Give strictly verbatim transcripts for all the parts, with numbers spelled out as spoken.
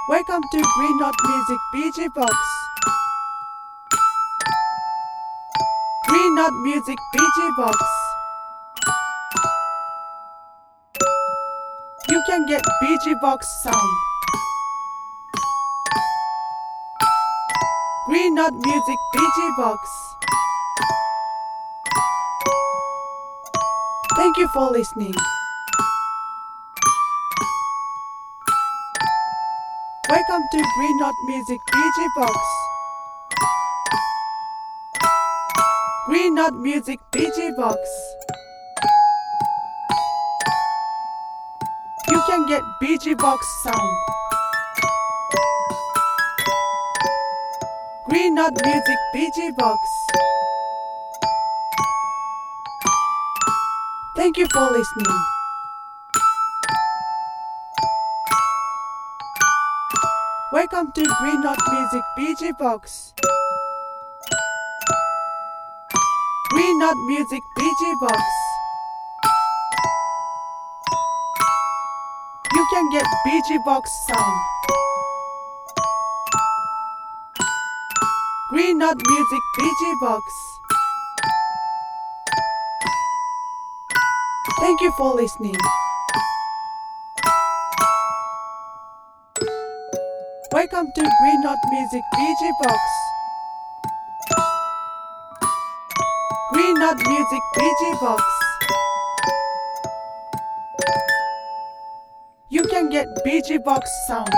Welcome to Green Note Music B G Box. Green Note Music B G Box. You can get B G Box sound. Green Note Music B G Box. Thank you for listening. Welcome to Green Note Music B G Box. Green Note Music B G Box. You can get B G Box sound. Green Note Music B G Box. Thank you for listening. Welcome to Green Note Music B G Box. Green Note Music B G Box. You can get B G Box sound. Green Note Music B G Box. Thank you for listening. Welcome to Green Note Music B G Box. Green Note Music B G Box. You can get B G Box sound.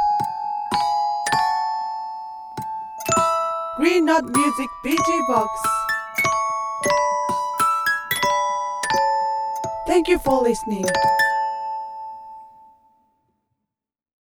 Green Note Music B G Box. Thank you for listening.